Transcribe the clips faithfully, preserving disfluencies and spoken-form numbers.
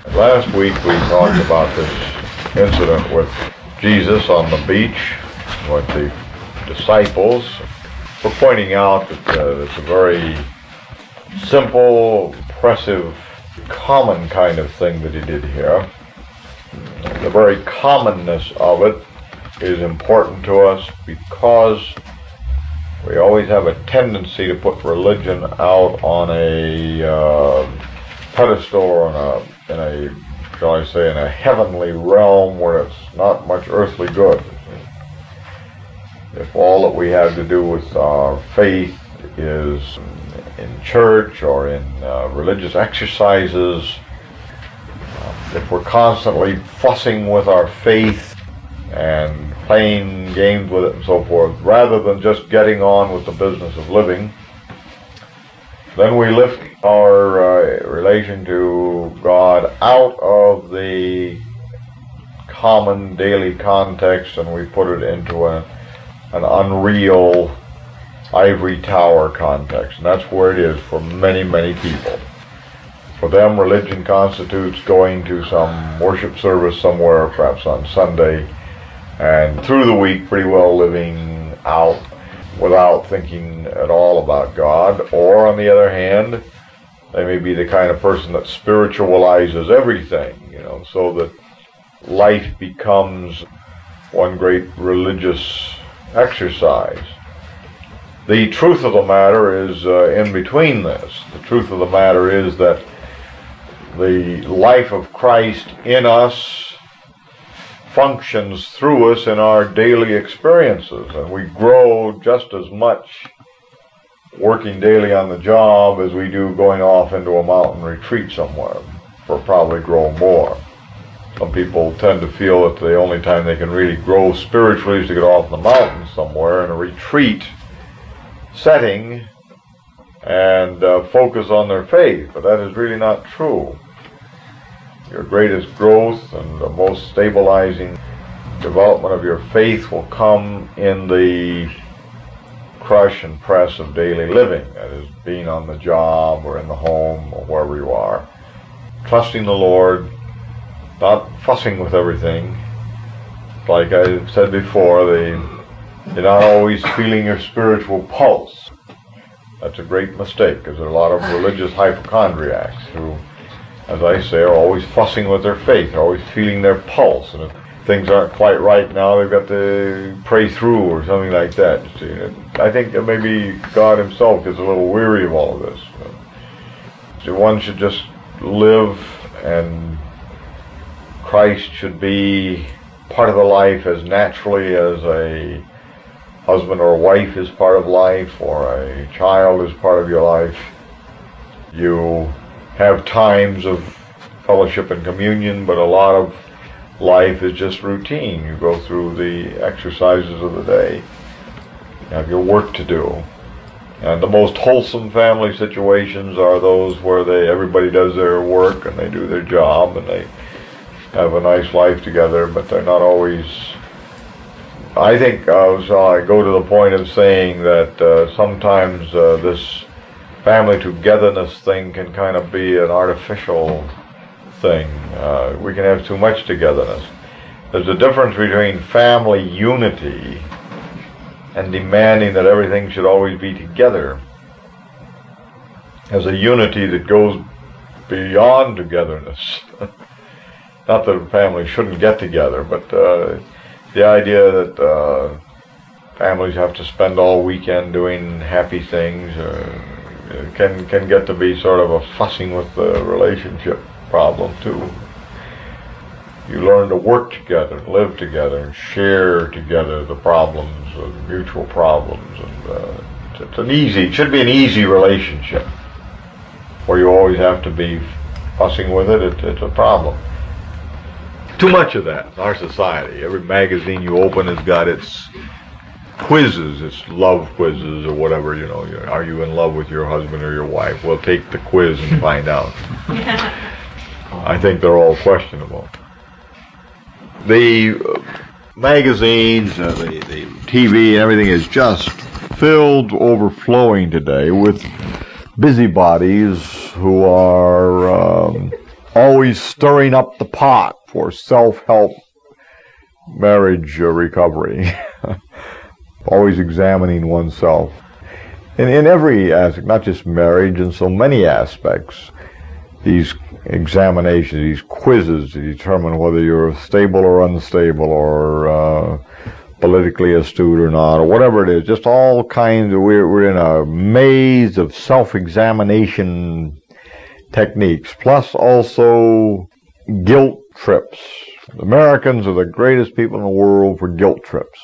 Last week we talked about this incident with Jesus on the beach with the disciples. We're pointing out that uh, it's a very simple, impressive, common kind of thing that he did here. The very commonness of it is important to us because we always have a tendency to put religion out on a uh, pedestal or in a, in a, shall I say, in a heavenly realm where it's not much earthly good. If all that we have to do with our faith is in church or in uh, religious exercises, uh, if we're constantly fussing with our faith and playing games with it and so forth, rather than just getting on with the business of living, then we lift our uh, relation to God out of the common daily context and we put it into a, an unreal ivory tower context. And that's where it is for many, many people. For them, religion constitutes going to some worship service somewhere, perhaps on Sunday, and through the week pretty well living out without thinking at all about God. Or on the other hand, they may be the kind of person that spiritualizes everything, you know, so that life becomes one great religious exercise. The truth of the matter is uh, in between this. The truth of the matter is that the life of Christ in us functions through us in our daily experiences, and we grow just as much working daily on the job as we do going off into a mountain retreat somewhere, or probably grow more. Some people tend to feel that the only time they can really grow spiritually is to get off the mountain somewhere in a retreat setting and uh, focus on their faith, but that is really not true. Your greatest growth and the most stabilizing development of your faith will come in the crush and press of daily living, that is, being on the job or in the home or wherever you are, trusting the Lord, not fussing with everything. Like I said before, they, you're not always feeling your spiritual pulse. That's a great mistake, because there are a lot of religious hypochondriacs who, as I say, are always fussing with their faith, are always feeling their pulse, and if things aren't quite right now, they've got to pray through or something like that. You see, I think that maybe God himself is a little weary of all of this. So one should just live, and Christ should be part of the life as naturally as a husband or wife is part of life, or a child is part of your life. You have times of fellowship and communion, but a lot of life is just routine. You go through the exercises of the day. You have your work to do. And the most wholesome family situations are those where they everybody does their work and they do their job and they have a nice life together, but they're not always... I think uh, so I go to the point of saying that uh, sometimes uh, this family togetherness thing can kind of be an artificial thing. Uh, we can have too much togetherness. There's a difference between family unity and demanding that everything should always be together. There's a unity that goes beyond togetherness. Not that families shouldn't get together, but uh, the idea that uh, families have to spend all weekend doing happy things uh, can can get to be sort of a fussing with the relationship problem too. You learn to work together, and live together, and share together the problems, uh, mutual problems, and uh, it's an easy, it should be an easy relationship. Where you always have to be fussing with it, it it's a problem. Too much of that in our society. Every magazine you open has got its quizzes, its love quizzes or whatever, you know. Are you in love with your husband or your wife? Well, take the quiz and find out. I think they're all questionable. The uh, magazines, uh, the, the T V, and everything is just filled to overflowing today with busybodies who are um, always stirring up the pot for self-help marriage uh, recovery, always examining oneself. In, in every aspect, not just marriage, in so many aspects, these examinations, these quizzes to determine whether you're stable or unstable or uh, politically astute or not, or whatever it is, just all kinds of, we're, we're in a maze of self-examination techniques, plus also guilt trips. Americans are the greatest people in the world for guilt trips.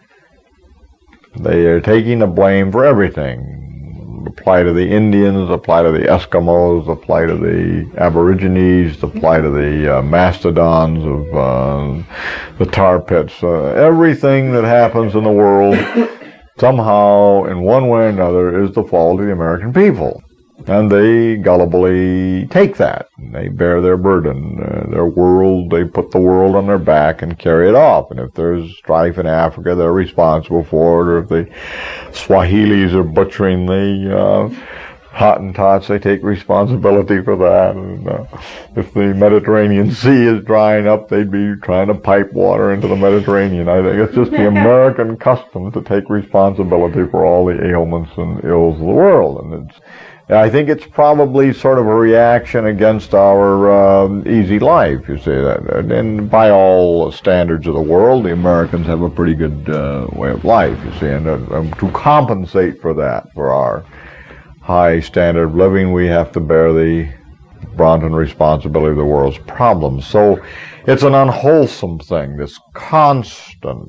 They are taking the blame for everything. Apply to the Indians, apply to the Eskimos, apply to the Aborigines, apply to the uh, mastodons of uh, the tar pits. Uh, everything that happens in the world, somehow, in one way or another, is the fault of the American people. And they gullibly take that. They bear their burden. Uh, their world, they put the world on their back and carry it off. And if there's strife in Africa, they're responsible for it. Or if the Swahilis are butchering the uh, Hottentots, they take responsibility for that. And uh, if the Mediterranean Sea is drying up, they'd be trying to pipe water into the Mediterranean. I think it's just the American custom to take responsibility for all the ailments and ills of the world. And it's I think it's probably sort of a reaction against our um, easy life, you see. That, and by all standards of the world, the Americans have a pretty good uh, way of life, you see. And uh, to compensate for that, for our high standard of living, we have to bear the brunt and responsibility of the world's problems. So it's an unwholesome thing, this constant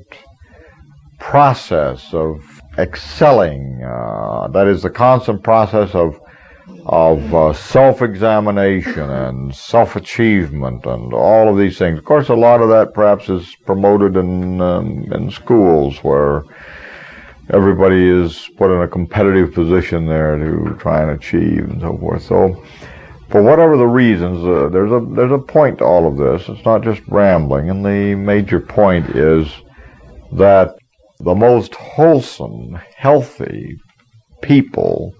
process of excelling. Uh, that is the constant process of of uh, self-examination and self-achievement and all of these things. Of course, a lot of that perhaps is promoted in um, in schools where everybody is put in a competitive position there to try and achieve and so forth. So, for whatever the reasons, uh, there's a there's a point to all of this. It's not just rambling, and the major point is that the most wholesome, healthy people,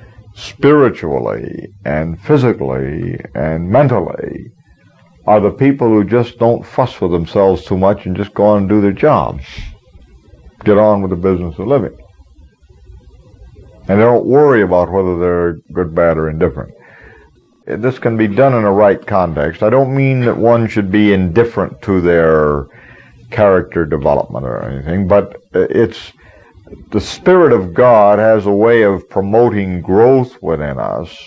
spiritually and physically and mentally, are the people who just don't fuss with themselves too much and just go on and do their job. Get on with the business of living. And they don't worry about whether they're good, bad, or indifferent. This can be done in a right context. I don't mean that one should be indifferent to their character development or anything, but it's the Spirit of God has a way of promoting growth within us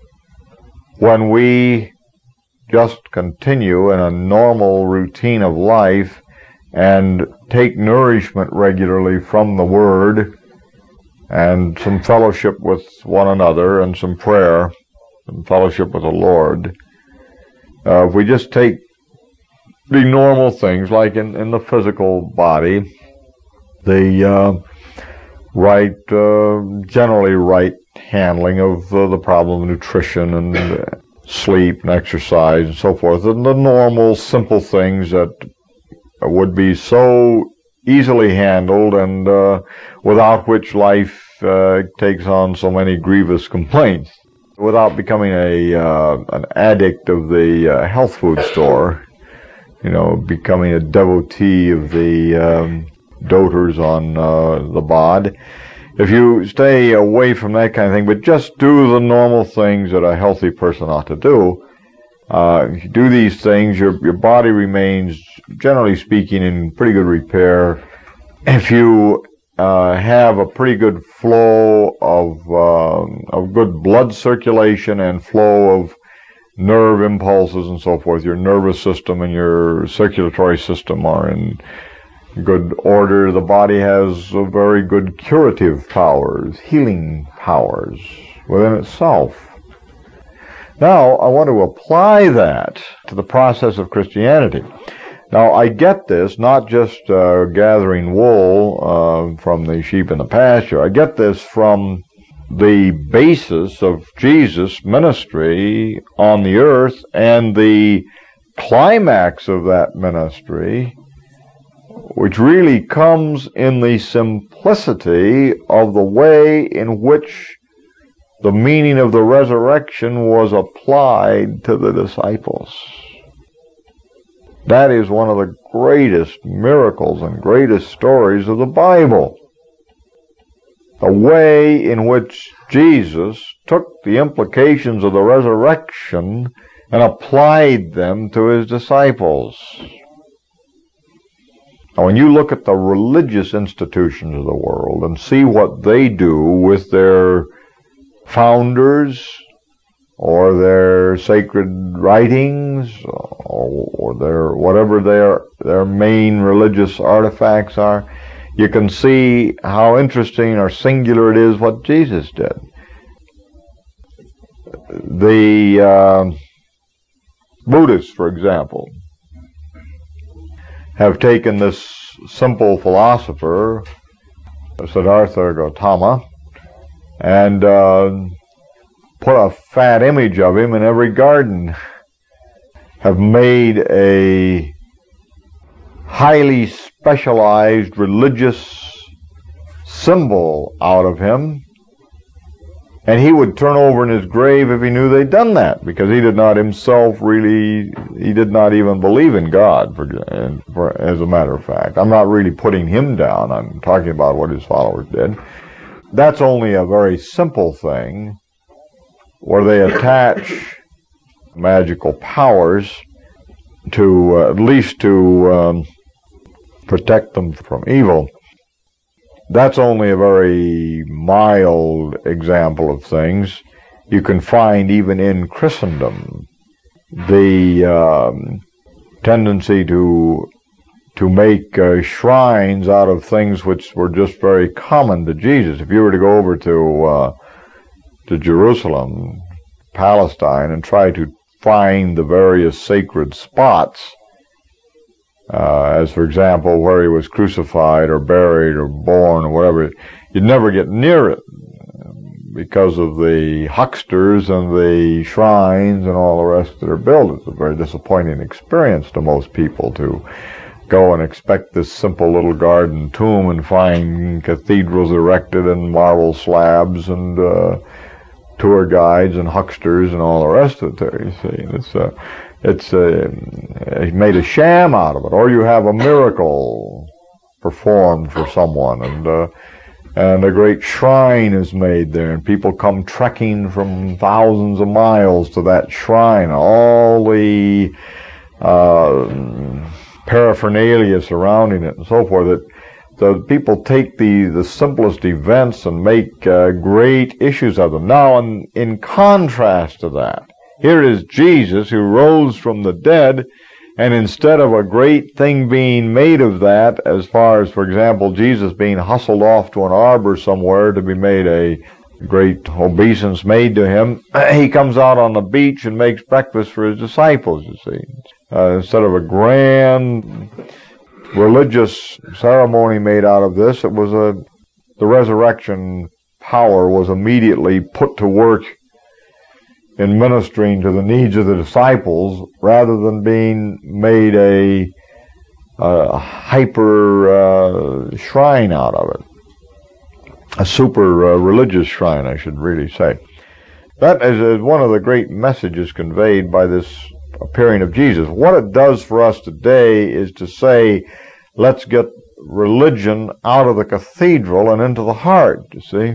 when we just continue in a normal routine of life and take nourishment regularly from the Word and some fellowship with one another and some prayer and fellowship with the Lord. Uh, if we just take the normal things, like in, in the physical body, the uh, right, uh, generally right handling of uh, the problem of nutrition and uh, sleep and exercise and so forth, and the normal, simple things that would be so easily handled and uh, without which life uh, takes on so many grievous complaints. Without becoming a uh, an addict of the uh, health food store, you know, becoming a devotee of the um, doters on uh, the bod. If you stay away from that kind of thing, but just do the normal things that a healthy person ought to do, uh, if you do these things, your your body remains, generally speaking, in pretty good repair. If you uh, have a pretty good flow of uh, of good blood circulation and flow of nerve impulses and so forth, your nervous system and your circulatory system are in good order. The body has a very good curative powers, healing powers within itself. Now, I want to apply that to the process of Christianity. Now, I get this not just uh, gathering wool uh, from the sheep in the pasture. I get this from the basis of Jesus' ministry on the earth and the climax of that ministry, which really comes in the simplicity of the way in which the meaning of the resurrection was applied to the disciples. That is one of the greatest miracles and greatest stories of the Bible. The way in which Jesus took the implications of the resurrection and applied them to his disciples. Now, when you look at the religious institutions of the world and see what they do with their founders or their sacred writings or, or their whatever their their main religious artifacts are, you can see how interesting or singular it is what Jesus did. The uh, Buddhists, for example, have taken this simple philosopher, Siddhartha Gautama, and uh, put a fat image of him in every garden, have made a highly specialized religious symbol out of him, and he would turn over in his grave if he knew they'd done that, because he did not himself really, he did not even believe in God, for, for, as a matter of fact. I'm not really putting him down, I'm talking about what his followers did. That's only a very simple thing, where they attach magical powers to, uh, at least to um, protect them from evil. That's only a very mild example of things. You can find even in Christendom the um, tendency to to make uh, shrines out of things which were just very common to Jesus. If you were to go over to uh, to Jerusalem, Palestine, and try to find the various sacred spots, Uh, as for example, where he was crucified or buried or born or whatever, you'd never get near it because of the hucksters and the shrines and all the rest that are built. It's a very disappointing experience to most people to go and expect this simple little garden tomb and find cathedrals erected and marble slabs and uh, tour guides and hucksters and all the rest of it there, you see. And it's uh, It's uh, he made a sham out of it, or you have a miracle performed for someone, and uh, and a great shrine is made there, and people come trekking from thousands of miles to that shrine. All the uh, paraphernalia surrounding it, and so forth. That the people take the the simplest events and make uh, great issues of them. Now, in in contrast to that, here is Jesus who rose from the dead, and instead of a great thing being made of that, as far as, for example, Jesus being hustled off to an arbor somewhere to be made a great obeisance made to him, he comes out on the beach and makes breakfast for his disciples, you see. Uh, instead of a grand religious ceremony made out of this, it was a, the resurrection power was immediately put to work in ministering to the needs of the disciples, rather than being made a, a hyper uh, shrine out of it. A super uh, religious shrine, I should really say. That is, is one of the great messages conveyed by this appearing of Jesus. What it does for us today is to say, let's get religion out of the cathedral and into the heart, you see.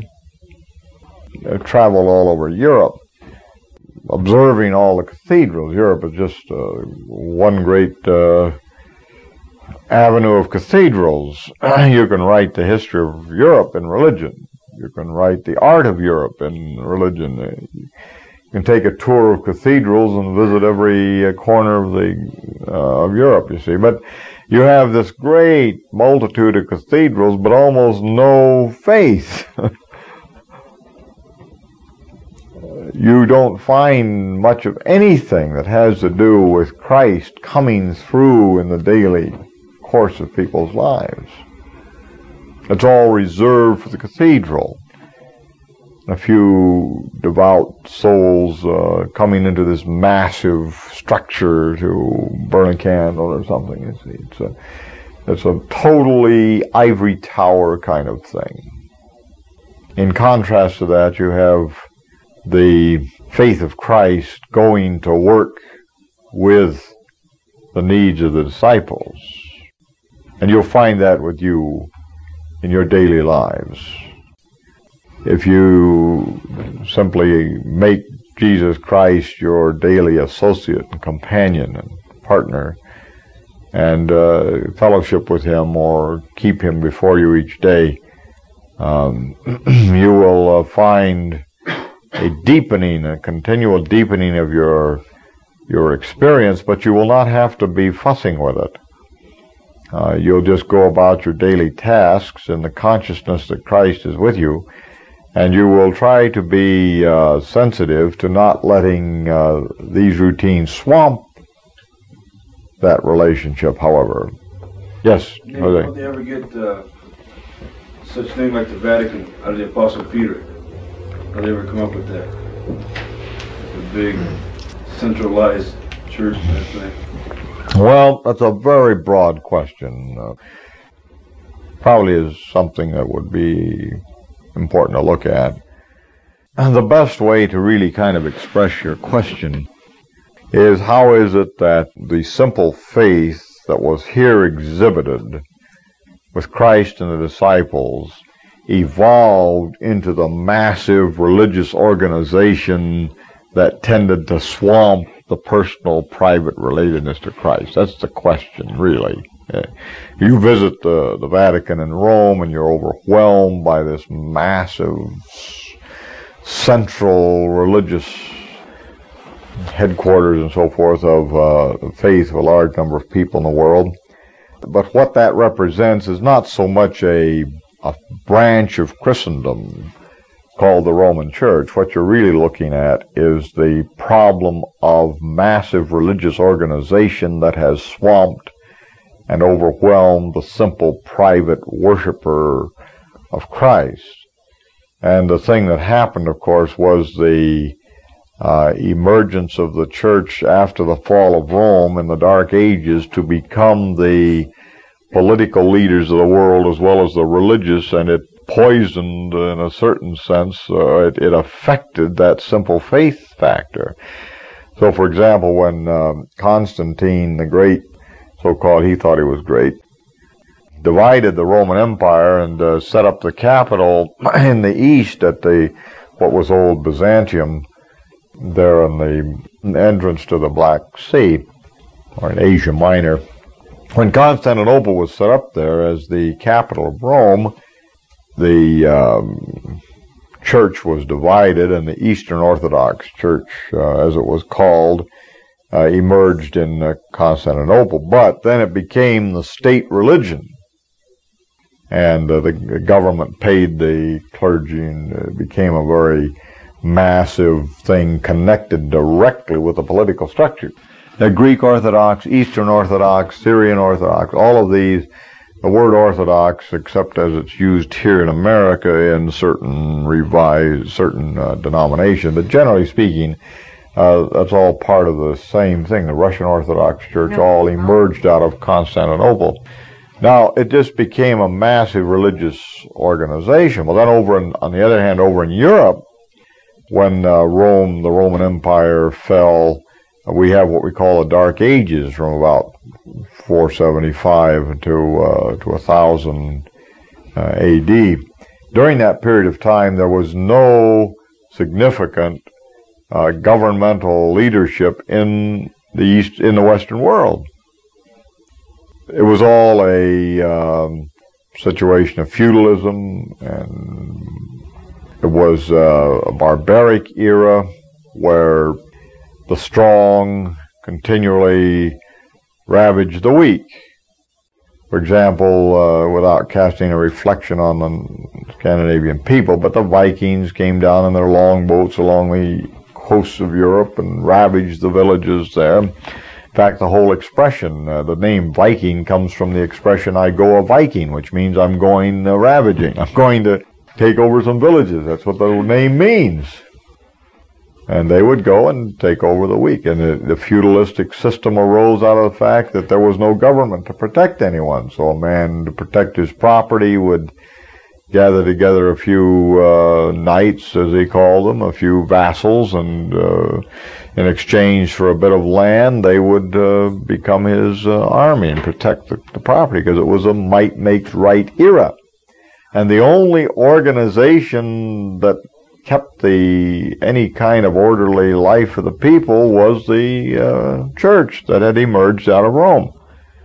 I've traveled all over Europe, observing all the cathedrals. Europe is just uh, one great uh, avenue of cathedrals. You can write the history of Europe in religion. You can write the art of Europe in religion. You can take a tour of cathedrals and visit every uh, corner of the uh, of Europe, you see. But you have this great multitude of cathedrals, but almost no faith. You don't find much of anything that has to do with Christ coming through in the daily course of people's lives. It's all reserved for the cathedral. A few devout souls uh, coming into this massive structure to burn a candle or something. You see, it's a, it's a totally ivory tower kind of thing. In contrast to that, you have the faith of Christ going to work with the needs of the disciples. And you'll find that with you in your daily lives. If you simply make Jesus Christ your daily associate and companion and partner, and uh, fellowship with him or keep him before you each day, um, you will uh, find a deepening, a continual deepening of your your experience, but you will not have to be fussing with it. Uh, you'll just go about your daily tasks in the consciousness that Christ is with you, and you will try to be uh, sensitive to not letting uh, these routines swamp that relationship, however. Yes, Nick, Jose? How did they ever get uh, such thing like the Vatican out of the Apostle Peter? How did they ever come up with that? The big centralized church and that thing? Well, that's a very broad question. Uh, probably is something that would be important to look at. And the best way to really kind of express your question is, how is it that the simple faith that was here exhibited with Christ and the disciples evolved into the massive religious organization that tended to swamp the personal, private relatedness to Christ? That's the question, really. You visit the, the Vatican in Rome and you're overwhelmed by this massive central religious headquarters and so forth of uh, faith of a large number of people in the world. But what that represents is not so much a, a branch of Christendom called the Roman Church. What you're really looking at is the problem of massive religious organization that has swamped and overwhelmed the simple private worshiper of Christ. And the thing that happened, of course, was the uh, emergence of the church after the fall of Rome in the Dark Ages to become the political leaders of the world as well as the religious, and it poisoned, in a certain sense, uh, it, it affected that simple faith factor. So, for example, when um, Constantine the Great, so-called, he thought he was great, divided the Roman Empire and uh, set up the capital in the east at the what was old Byzantium, there in the entrance to the Black Sea, or in Asia Minor. When Constantinople was set up there as the capital of Rome, the um, church was divided, and the Eastern Orthodox Church, uh, as it was called, uh, emerged in uh, Constantinople. But then it became the state religion, and uh, the government paid the clergy, and it became a very massive thing connected directly with the political structure. The Greek Orthodox, Eastern Orthodox, Syrian Orthodox, all of these, the word Orthodox, except as it's used here in America in certain revised, certain uh, denominations, but generally speaking, uh, that's all part of the same thing. The Russian Orthodox Church all emerged out of Constantinople. Now, it just became a massive religious organization. Well, then over in, on the other hand, over in Europe, when uh, Rome, the Roman Empire fell, we have what we call the Dark Ages from about four seventy-five to uh, to one thousand uh, A D. During that period of time, there was no significant uh, governmental leadership in the East, in the Western world. It was all a um, situation of feudalism, and it was uh, a barbaric era where the strong continually ravaged the weak. For example, uh, without casting a reflection on the Scandinavian people, but the Vikings came down in their longboats along the coasts of Europe and ravaged the villages there. In fact, the whole expression, uh, the name Viking, comes from the expression, I go a Viking, which means I'm going uh, ravaging. I'm going to take over some villages. That's what the name means. And they would go and take over the weak. And the, the feudalistic system arose out of the fact that there was no government to protect anyone. So a man, to protect his property, would gather together a few uh, knights, as they called them, a few vassals, and uh, in exchange for a bit of land, they would uh, become his uh, army and protect the, the property, because it was a might makes right era. And the only organization that kept the any kind of orderly life of the people was the uh, church that had emerged out of Rome.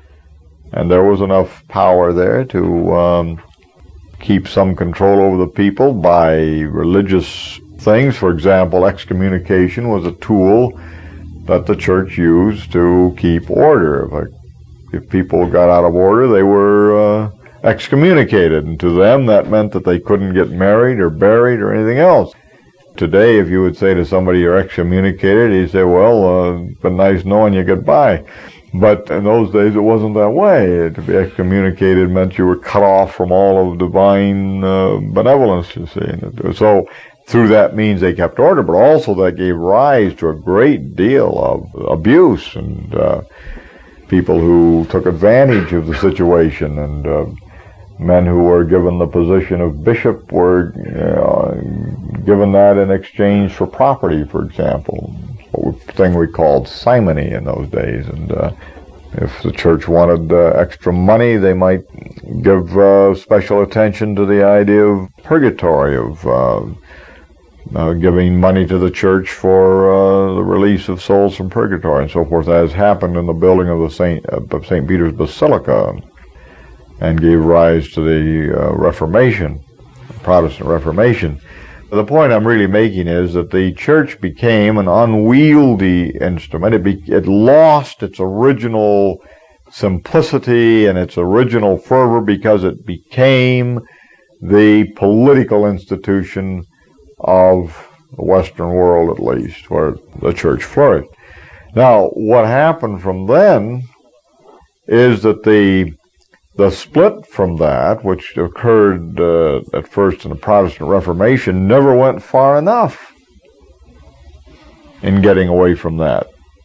And there was enough power there to um, keep some control over the people by religious things. For example, excommunication was a tool that the church used to keep order. If, if people got out of order, they were uh, excommunicated, and to them that meant that they couldn't get married or buried or anything else. Today, if you would say to somebody you're excommunicated, he'd say, well, uh, it's been nice knowing you, goodbye. But in those days, it wasn't that way. To be excommunicated meant you were cut off from all of divine uh, benevolence, you see. So through that means they kept order, but also that gave rise to a great deal of abuse and uh, people who took advantage of the situation, and uh, men who were given the position of bishop were uh, given that in exchange for property, for example. A thing we called simony in those days. And uh, if the church wanted uh, extra money, they might give uh, special attention to the idea of purgatory, of uh, uh, giving money to the church for uh, the release of souls from purgatory and so forth, as happened in the building of the Saint uh, Saint Peter's Basilica, and gave rise to the uh, Reformation, Protestant Reformation. The point I'm really making is that the church became an unwieldy instrument. It, be, it lost its original simplicity and its original fervor because it became the political institution of the Western world, at least, where the church flourished. Now, what happened from then is that the The split from that, which occurred uh, at first in the Protestant Reformation, never went far enough in getting away from that.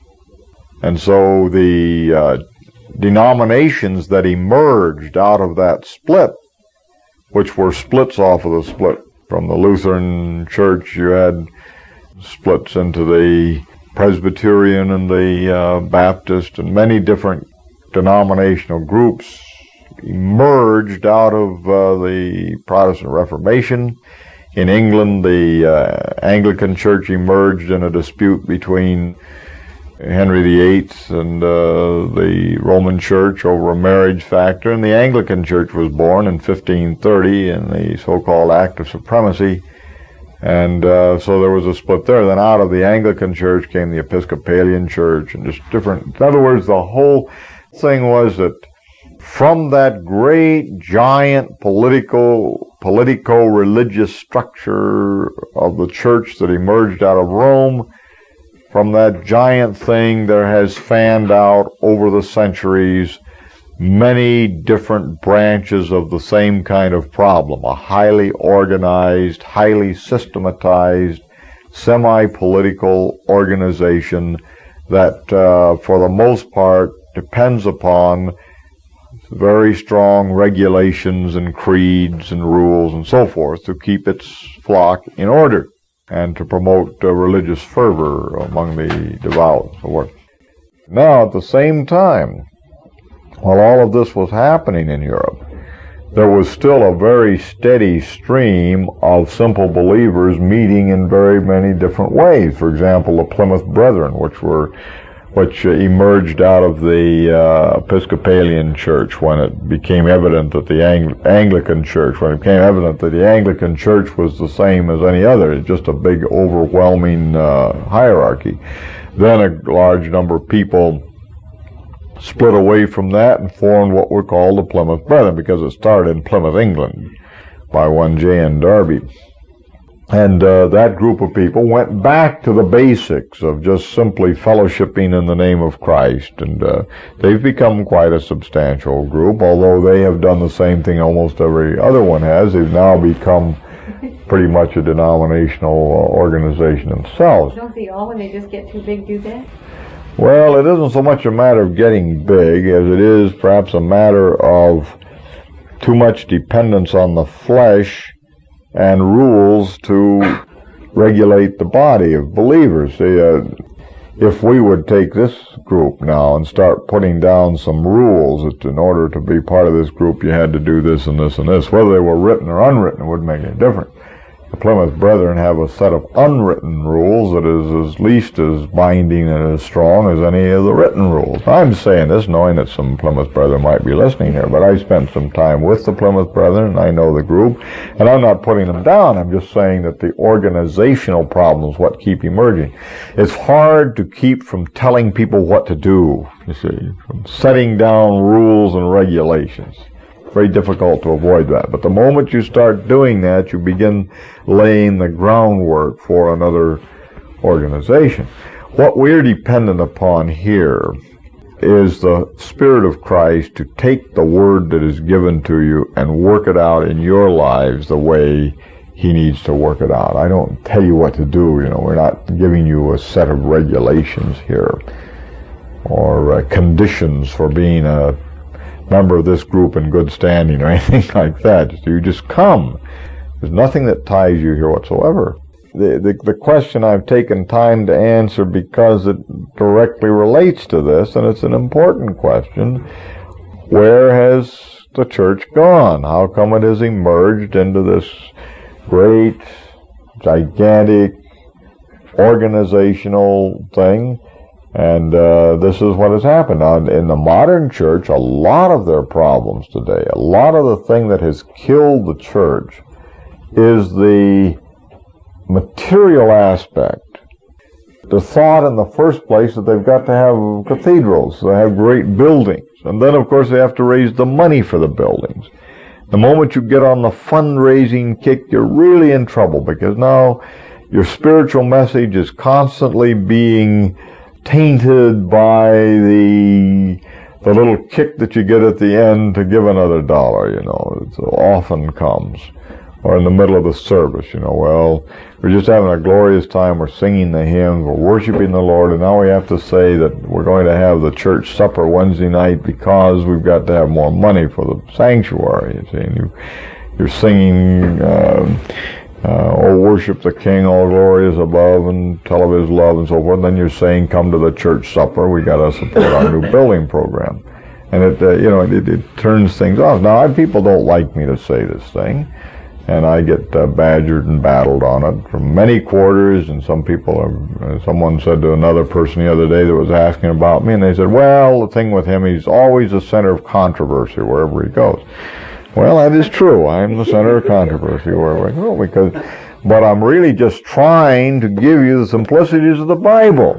And so the uh, denominations that emerged out of that split, which were splits off of the split from the Lutheran Church, you had splits into the Presbyterian and the uh, Baptist, and many different denominational groups emerged out of uh, the Protestant Reformation. In England, the uh, Anglican Church emerged in a dispute between Henry the Eighth and uh, the Roman Church over a marriage factor, and the Anglican Church was born in fifteen thirty in the so-called Act of Supremacy, and uh, so there was a split there. Then out of the Anglican Church came the Episcopalian Church, and just different. In other words, the whole thing was that from that great, giant political, politico-religious structure of the church that emerged out of Rome, from that giant thing there has fanned out over the centuries many different branches of the same kind of problem, a highly organized, highly systematized, semi-political organization that, uh, for the most part, depends upon very strong regulations and creeds and rules and so forth to keep its flock in order and to promote uh, religious fervor among the devout and so forth. Now, at the same time, while all of this was happening in Europe, there was still a very steady stream of simple believers meeting in very many different ways. For example, the Plymouth Brethren, which were which emerged out of the uh, Episcopalian Church when it became evident that the Ang Anglican Church, when it became evident that the Anglican Church was the same as any other, it's just a big, overwhelming uh, hierarchy. Then a large number of people split away from that and formed what were called the Plymouth Brethren, because it started in Plymouth, England, by one J N Darby. And uh, that group of people went back to the basics of just simply fellowshipping in the name of Christ. And uh, they've become quite a substantial group, although they have done the same thing almost every other one has. They've now become pretty much a denominational uh, organization themselves. Don't they all, when they just get too big, do that? Well, it isn't so much a matter of getting big as it is perhaps a matter of too much dependence on the flesh and rules to regulate the body of believers. See, uh, if we would take this group now and start putting down some rules that in order to be part of this group you had to do this and this and this, whether they were written or unwritten, it wouldn't make any difference. The Plymouth Brethren have a set of unwritten rules that is at least as binding and as strong as any of the written rules. I'm saying this knowing that some Plymouth Brethren might be listening here, but I spent some time with the Plymouth Brethren, and I know the group, and I'm not putting them down. I'm just saying that the organizational problems what keep emerging. It's hard to keep from telling people what to do, you see, from setting down rules and regulations. Very difficult to avoid that. But the moment you start doing that, you begin laying the groundwork for another organization. What we're dependent upon here is the Spirit of Christ to take the word that is given to you and work it out in your lives the way He needs to work it out. I don't tell you what to do. You know, we're not giving you a set of regulations here or uh, conditions for being a member of this group in good standing or anything like that. You just come. There's nothing that ties you here whatsoever. The, the, the question I've taken time to answer because it directly relates to this, and it's an important question. Where has the church gone? How come it has emerged into this great, gigantic, organizational thing? And uh, this is what has happened. Now, in the modern church, a lot of their problems today, a lot of the thing that has killed the church is the material aspect. The thought in the first place that they've got to have cathedrals, they have great buildings. And then, of course, they have to raise the money for the buildings. The moment you get on the fundraising kick, you're really in trouble because now your spiritual message is constantly being tainted by the the little kick that you get at the end to give another dollar, you know. It often comes. Or in the middle of the service, you know, well, we're just having a glorious time, we're singing the hymns, we're worshiping the Lord, and now we have to say that we're going to have the church supper Wednesday night because we've got to have more money for the sanctuary, you see. And you, you're singing, uh, Uh, or worship the King, all glory is above, and tell of His love, and so forth. And then you're saying, come to the church supper. We got to support our new building program, and it, uh, you know, it, it turns things off. Now, I, people don't like me to say this thing, and I get uh, badgered and battled on it from many quarters. And some people, have, uh, someone said to another person the other day that was asking about me, and they said, "Well, the thing with him, he's always the center of controversy wherever he goes." Well, that is true. I'm the center of controversy wherever I go, because, but I'm really just trying to give you the simplicities of the Bible.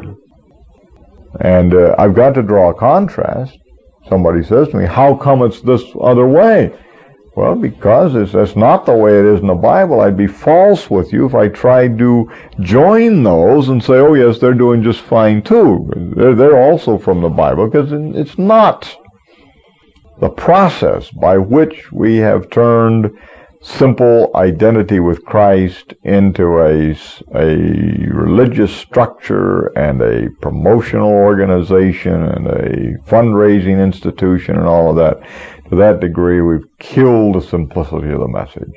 And uh, I've got to draw a contrast. Somebody says to me, how come it's this other way? Well, because it's, that's not the way it is in the Bible. I'd be false with you if I tried to join those and say, oh yes, they're doing just fine too. They're, they're also from the Bible, because it's not. The process by which we have turned simple identity with Christ into a, a religious structure and a promotional organization and a fundraising institution and all of that, to that degree we've killed the simplicity of the message.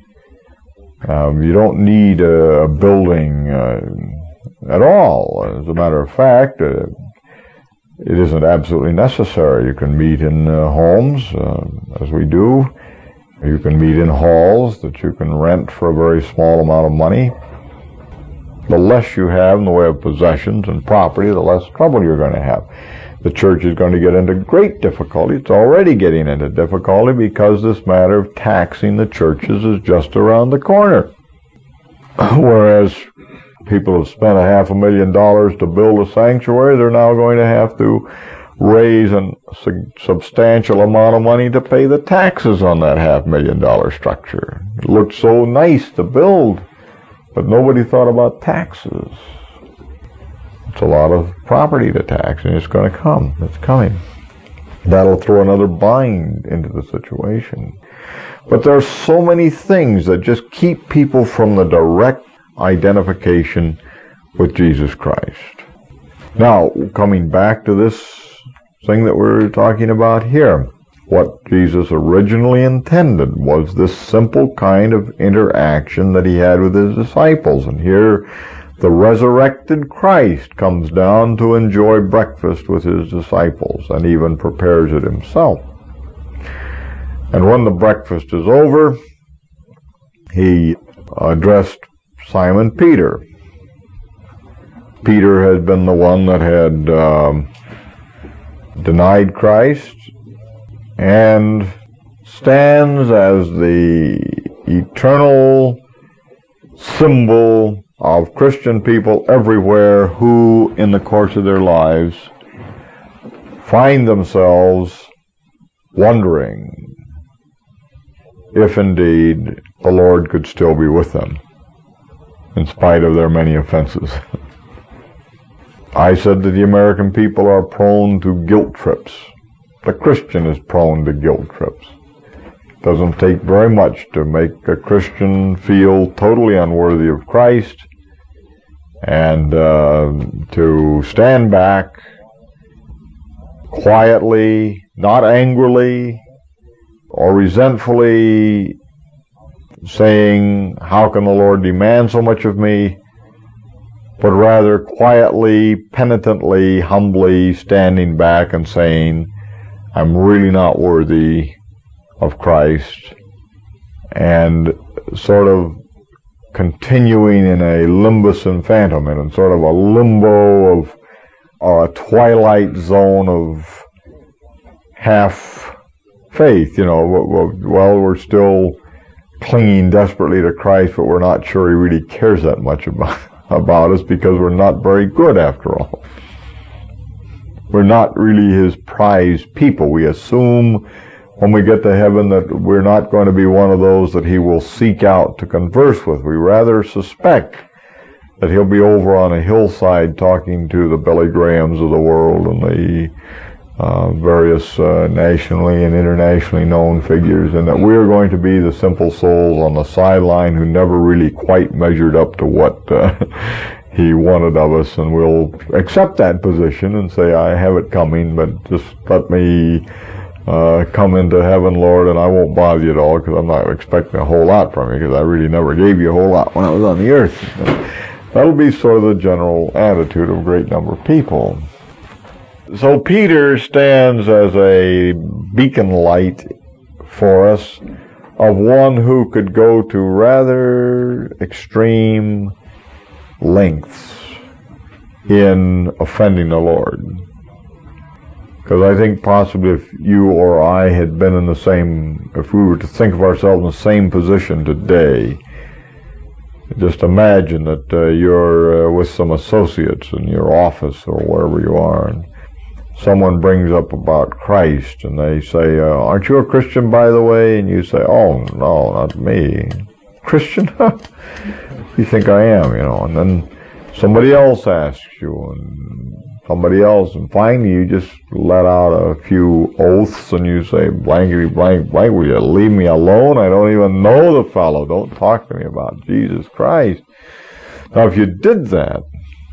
Um, you don't need a, a building uh, at all. As a matter of fact, uh, it isn't absolutely necessary. You can meet in uh, homes, uh, as we do. You can meet in halls that you can rent for a very small amount of money. The less you have in the way of possessions and property, the less trouble you're going to have. The church is going to get into great difficulty. It's already getting into difficulty because this matter of taxing the churches is just around the corner. Whereas people have spent a half a million dollars to build a sanctuary, they're now going to have to raise a substantial amount of money to pay the taxes on that half million dollar structure. It looked so nice to build, but nobody thought about taxes. It's a lot of property to tax, and it's going to come. It's coming. That'll throw another bind into the situation. But there are so many things that just keep people from the direct identification with Jesus Christ. Now, coming back to this thing that we're talking about here, what Jesus originally intended was this simple kind of interaction that he had with his disciples. And here the resurrected Christ comes down to enjoy breakfast with his disciples and even prepares it himself. And when the breakfast is over, he addressed Simon Peter. Peter had been the one that had um, denied Christ and stands as the eternal symbol of Christian people everywhere who, in the course of their lives, find themselves wondering if indeed the Lord could still be with them, in spite of their many offenses. I said that the American people are prone to guilt trips. The Christian is prone to guilt trips. It doesn't take very much to make a Christian feel totally unworthy of Christ and uh, to stand back quietly, not angrily or resentfully, saying, "How can the Lord demand so much of me?" but rather quietly, penitently, humbly standing back and saying, "I'm really not worthy of Christ," and sort of continuing in a limbus infantum, in sort of a limbo of, or a twilight zone of half faith, you know, well, we're still clinging desperately to Christ, but we're not sure he really cares that much about, about us because we're not very good after all. We're not really his prized people. We assume when we get to heaven that we're not going to be one of those that he will seek out to converse with. We rather suspect that he'll be over on a hillside talking to the Billy Grahams of the world and the uh, various uh, nationally and internationally known figures, and that we're going to be the simple souls on the sideline who never really quite measured up to what uh, he wanted of us, and we'll accept that position and say, "I have it coming, but just let me uh, come into heaven, Lord, and I won't bother you at all because I'm not expecting a whole lot from you because I really never gave you a whole lot when I was on the earth." That'll be sort of the general attitude of a great number of people. So Peter stands as a beacon light for us of one who could go to rather extreme lengths in offending the Lord. Because I think possibly if you or I had been in the same, if we were to think of ourselves in the same position today, just imagine that uh, you're uh, with some associates in your office or wherever you are, and someone brings up about Christ, and they say, uh, "Aren't you a Christian, by the way?" And you say, "Oh, no, not me. Christian? You think I am, you know." And then somebody else asks you, and somebody else, and finally you just let out a few oaths, and you say, "Blankety blank blank, will you leave me alone? I don't even know the fellow. Don't talk to me about Jesus Christ." Now, if you did that,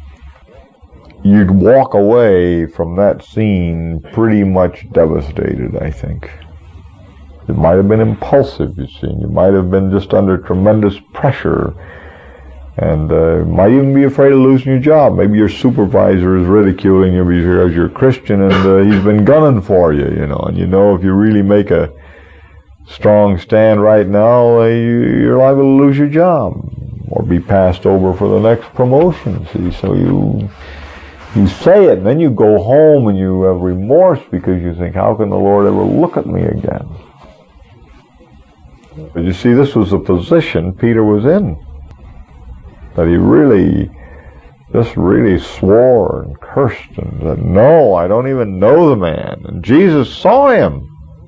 you'd walk away from that scene pretty much devastated, I think. It might have been impulsive, you see. You might have been just under tremendous pressure, and uh, might even be afraid of losing your job. Maybe your supervisor is ridiculing you because you're a Christian, and uh, he's been gunning for you, you know. And you know if you really make a strong stand right now, uh, you, you're liable to lose your job or be passed over for the next promotion, see. So you... You say it, and then you go home and you have remorse because you think, "How can the Lord ever look at me again?" But you see, this was the position Peter was in. That he really, just really swore and cursed and said, "No, I don't even know the man." And Jesus saw him.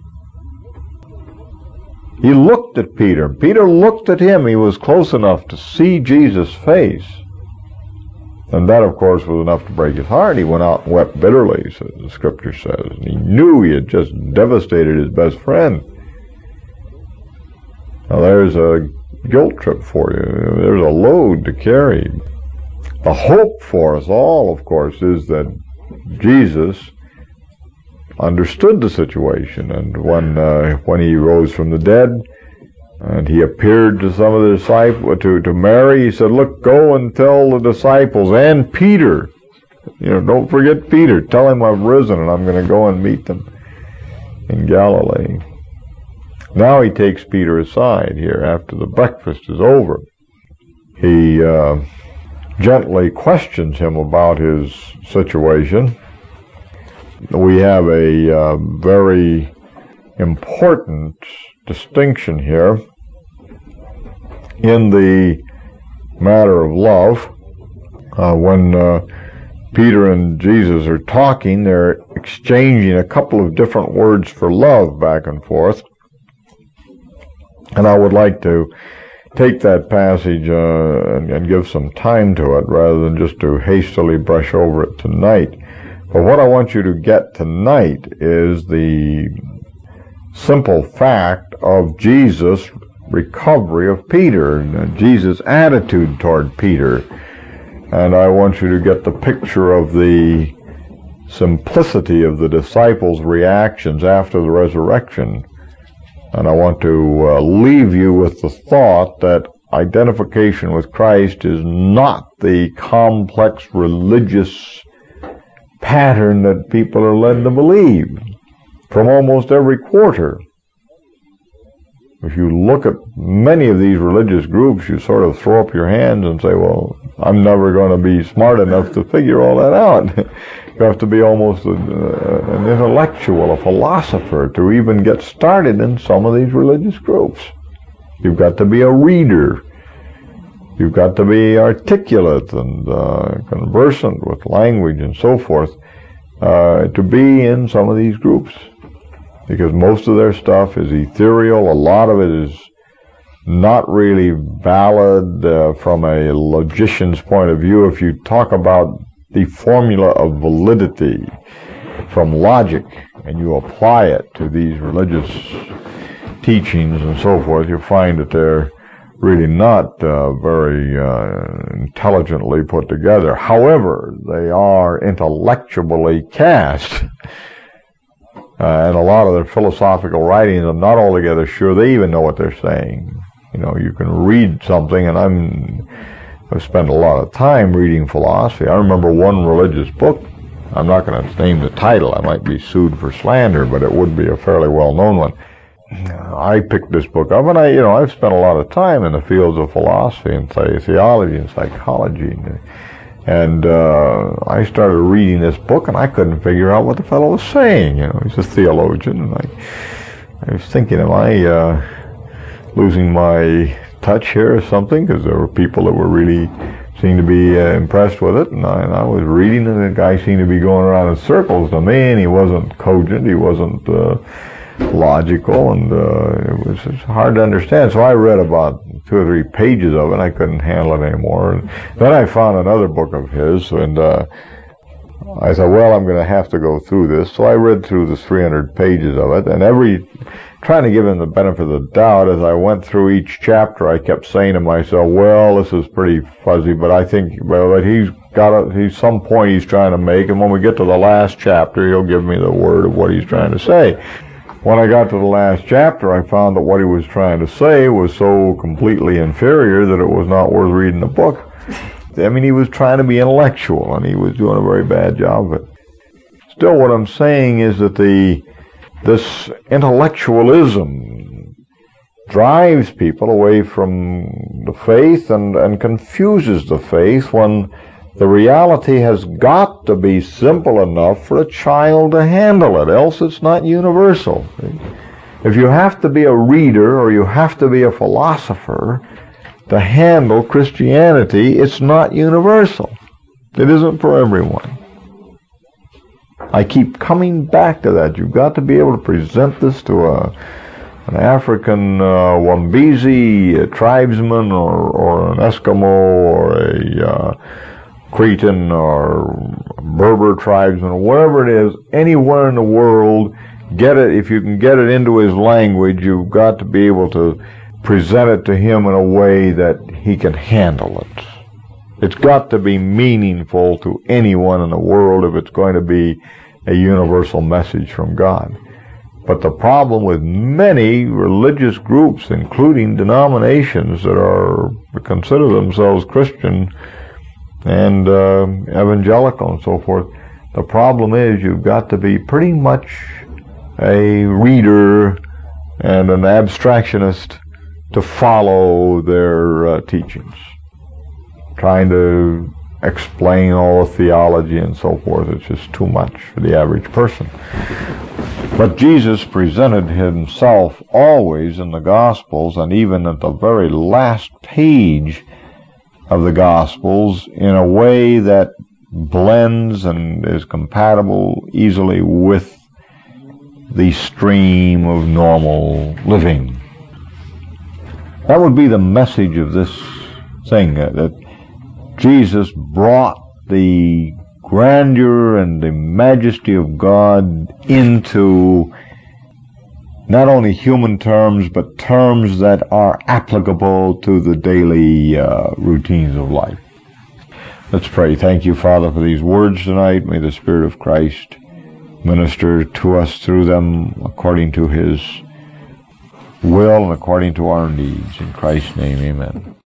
He looked at Peter. Peter looked at him. He was close enough to see Jesus' face. And that, of course, was enough to break his heart. He went out and wept bitterly, so the Scripture says. And he knew he had just devastated his best friend. Now, there's a guilt trip for you. There's a load to carry. The hope for us all, of course, is that Jesus, understood the situation. And when uh, when he rose from the dead, and he appeared to some of the disciples, to, to Mary, he said, look, go and tell the disciples and Peter, you know, don't forget Peter, tell him I've risen and I'm going to go and meet them in Galilee. Now he takes Peter aside here after the breakfast is over. He uh, gently questions him about his situation. We have a uh, very important distinction here in the matter of love. Uh, when uh, Peter and Jesus are talking, they're exchanging a couple of different words for love back and forth. And I would like to take that passage uh, and, and give some time to it rather than just to hastily brush over it tonight. But what I want you to get tonight is the simple fact of Jesus' recovery of Peter, and Jesus' attitude toward Peter. And I want you to get the picture of the simplicity of the disciples' reactions after the resurrection. And I want to uh, leave you with the thought that identification with Christ is not the complex religious pattern that people are led to believe from almost every quarter. If you look at many of these religious groups, you sort of throw up your hands and say, well, I'm never going to be smart enough to figure all that out. You have to be almost a, uh, an intellectual, a philosopher, to even get started in some of these religious groups. You've got to be a reader. You've got to be articulate and uh, conversant with language and so forth uh, to be in some of these groups. Because most of their stuff is ethereal. A lot of it is not really valid uh, from a logician's point of view. If you talk about the formula of validity from logic and you apply it to these religious teachings and so forth, you find that they're really not uh, very uh, intelligently put together. However, they are intellectually cast. Uh, and a lot of their philosophical writings, I'm not altogether sure they even know what they're saying. You know, you can read something, and I'm, I've spent a lot of time reading philosophy. I remember one religious book. I'm not going to name the title. I might be sued for slander, but it would be a fairly well-known one. I picked this book up, and I, you know, I've spent a lot of time in the fields of philosophy and theology and psychology. And, And uh, I started reading this book, and I couldn't figure out what the fellow was saying. You know, he's a theologian, and I, I was thinking, am I uh, losing my touch here or something? Because there were people that were really seemed to be uh, impressed with it, and I, and I was reading, and the guy seemed to be going around in circles to me, and he wasn't cogent, he wasn't uh, logical, and uh, it was just hard to understand. So I read about two or three pages of it. I couldn't handle it anymore. And then I found another book of his, and uh, I thought, well, I'm going to have to go through this. So I read through the three hundred pages of it, and every, trying to give him the benefit of the doubt, as I went through each chapter, I kept saying to myself, well, this is pretty fuzzy, but I think, well, that he's got a, he's some point he's trying to make, and when we get to the last chapter, he'll give me the word of what he's trying to say. When I got to the last chapter, I found that what he was trying to say was so completely inferior that it was not worth reading the book. I mean, he was trying to be intellectual, and he was doing a very bad job of it. Still, what I'm saying is that the this intellectualism drives people away from the faith and, and confuses the faith when the reality has got to be simple enough for a child to handle it, else it's not universal. If you have to be a reader or you have to be a philosopher to handle Christianity, it's not universal. It isn't for everyone. I keep coming back to that. You've got to be able to present this to a, an African uh, Wambezi, a tribesman, or, or an Eskimo, or a uh, Cretan or Berber tribesman, or whatever it is, anywhere in the world, get it. If you can get it into his language, you've got to be able to present it to him in a way that he can handle it. It's got to be meaningful to anyone in the world if it's going to be a universal message from God. But the problem with many religious groups, including denominations that are consider themselves Christian and uh, evangelical and so forth, the problem is you've got to be pretty much a reader and an abstractionist to follow their uh, teachings, trying to explain all the theology and so forth. It's just too much for the average person. But Jesus presented himself always in the Gospels, and even at the very last page of the Gospels, in a way that blends and is compatible easily with the stream of normal living. That would be the message of this thing, uh, that Jesus brought the grandeur and the majesty of God into not only human terms, but terms that are applicable to the daily uh, routines of life. Let's pray. Thank you, Father, for these words tonight. May the Spirit of Christ minister to us through them according to his will and according to our needs. In Christ's name, amen.